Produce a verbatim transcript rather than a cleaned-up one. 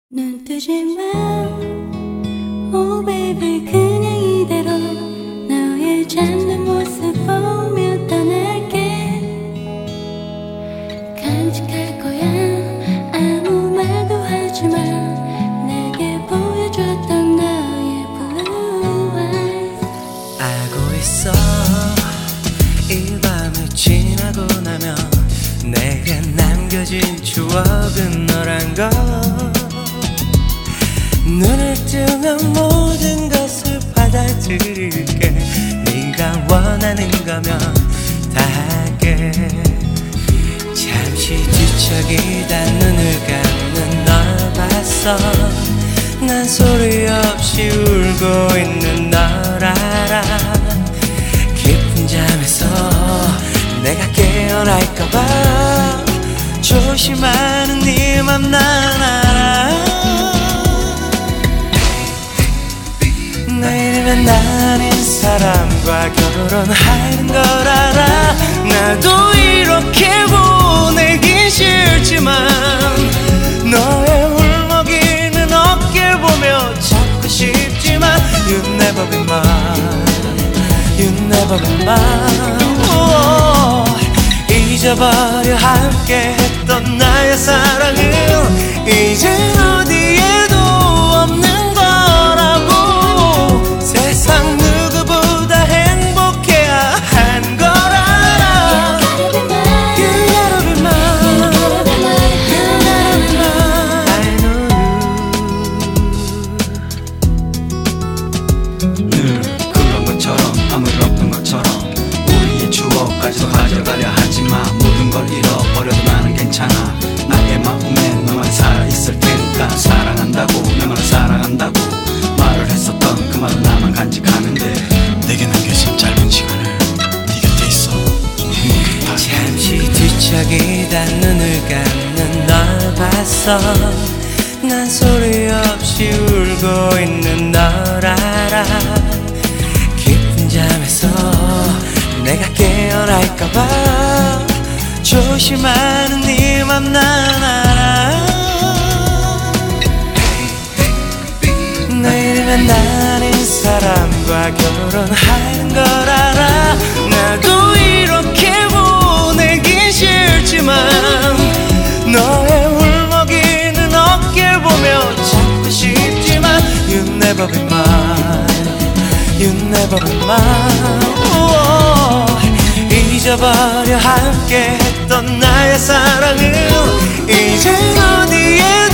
눈 뜨지 마, oh baby 그냥 이대로 너의 잠든 모습 보며 떠날게. 간직할 거야 아무 말도 하지마. 내게 보여줬던 너의 blue eyes. 알고 있어 이 밤이 지나고 나면 내게 남겨진 추억은 너란 걸. 눈을 뜨면 모든 것을 받아들일게. 네가 원하는 거면 다 할게. 잠시 뒤척이다 눈을 감는 널 봤어. 난 소리 없이 울고 있는 널 알아. 깊은 잠에서 내가 깨어날까봐 조심하는 네 맘 난 알아. 내일이면 나는 사람과 결혼하는 걸 알아. 나도 이렇게 보내긴 싫지만 너의 울먹이는 어깨를 보며 찾고 싶지만 You never be mine, You never be mine. 잊어버려 함께 했던 나의 사랑은 이제 어디에도 없는 거라고. 세상 누구보다 행복해야 하는 걸 알아. You gotta be mine, You gotta be mine, You gotta be mine. I know you. 늘 그런 것처럼 아무 일 없던 것처럼 우리의 추억까지도 가져가려 하지만 모든 걸 잃어버려도 나는 괜찮아. 나의 마음에 너만 살아있을 테니까. 사랑한다고 나만 사랑한다고 말을 했었던 그 말은 나만 간직하는데 내게 남겨진 짧은 시간을 네 곁에 있어. 잠시 뒤척이다 눈을 감는 널 봤어. 난 소리 없이 울고 있는 널 알아. 깊은 잠에서 내가 깨어날까봐 조심하는 네 맘 난 알아. 내일이면 나는 사람과 결혼하는 걸 알아. 나도 이렇게 보내긴 싫지만 너의 울먹이는 어깨를 보며 찾고 싶지만 You never be mine, You never be mine. 잊어버려 함께 했던 나의 사랑은 이제 어디에